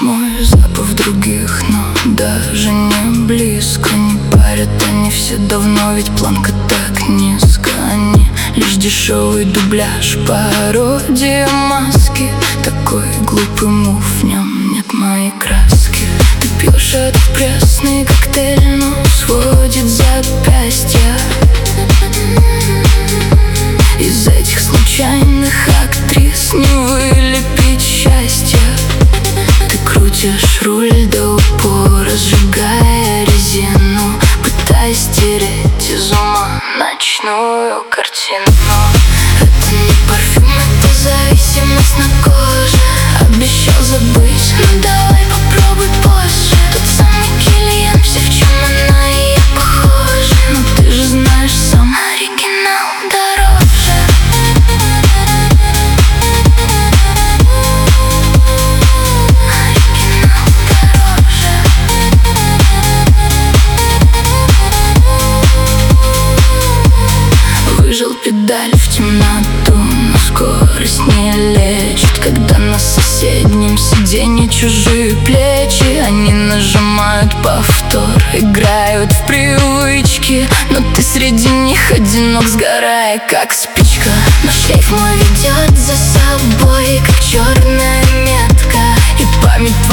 мой запах других, но даже не близко не парят они все давно, ведь планка так низко. Они лишь дешевый дубляж, пародия маски. Такой глупый мув, в нем нет моей краски. Ты пьешь этот пресный коктейль, но сводит запястья. Из этих случайных актрис не вылепить счастье. Ты крутишь руль до упора, сжигая резину, пытаясь стереть из ума ночную картину. Это не парфюм, это зависимость на коже. Обещал забыть, ну давай попробуй позже. Тот самый Киллиан, все в чем она и я похожи. Но ты же знаешь сам, оригинал дороже. Оригинал дороже. Выжил педаль в темноту, но скорость не лечит. Когда на соседнем сиденье чужие плечи, они нажимают повтор, играют в привычки. Но ты среди них одинок, сгорая как спичка. Но шлейф мой ведет за собой, как черная метка, и память